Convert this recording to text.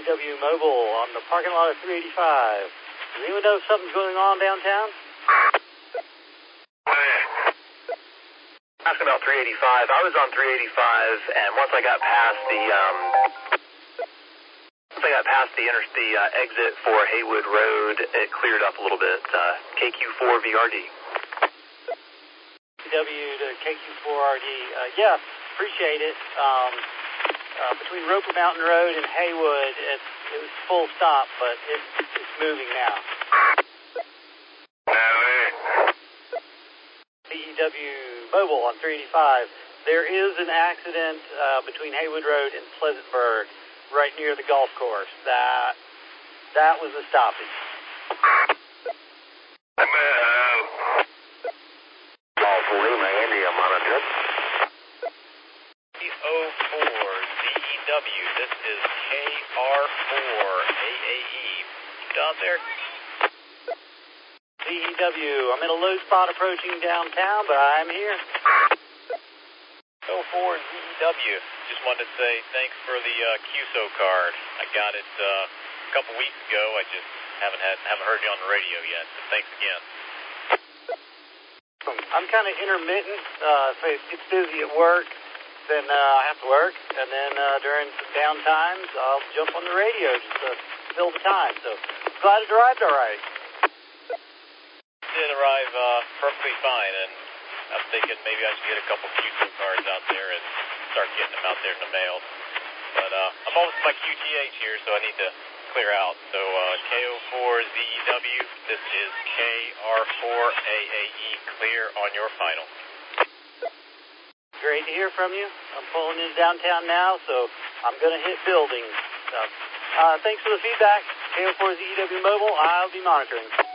ZEW Mobile on the parking lot of 385. Does anyone know if something's going on downtown? Asking about 385. I was on 385, and once I got past the exit for Haywood Road, it cleared up a little bit. KQ4 VRD. ZW to KQ4RD. Yeah, appreciate it. Between Roper Mountain Road and Haywood, it was full stop, but it's moving now. ZEW Mobile on 385. There is an accident between Haywood Road and Pleasantburg, right near the golf course. That was a stoppage. All 40, India monitor. 04 ZEW, this is KR4 AAE. Down there? ZEW, I'm in a low spot approaching downtown, but I'm here. 04 ZEW, just wanted to say thanks for the QSO card. I got it a couple weeks ago. I just haven't heard you on the radio yet, so thanks again. I'm kind of intermittent. If it's busy at work, then I have to work, and then during some down times, I'll jump on the radio just to fill the time. So glad it arrived all right. Did arrive perfectly fine, and I'm thinking maybe I should get a couple QSO cards out there and start getting them out there in the mail. But I'm almost at my QTH here, so I need to clear out. So KO4 ZEW, this is KR4 AAE, clear on your final. Great to hear from you. I'm pulling into downtown now, so I'm going to hit buildings. So, thanks for the feedback. KO4 ZEW Mobile, I'll be monitoring.